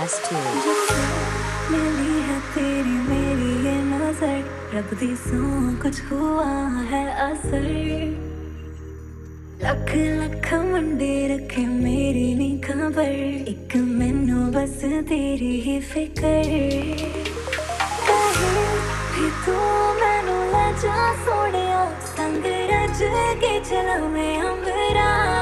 S2 मिली है तेरी मेरी ये नजर, रब दी सौ कुछ हुआ है असर। लख लख मंडे रखे मेरी नी खबर, एक मैनू बस तेरी ही फिकर। कहे भी तू मैनू ले जा सोनिया, संग रज के चलवे अंबरा।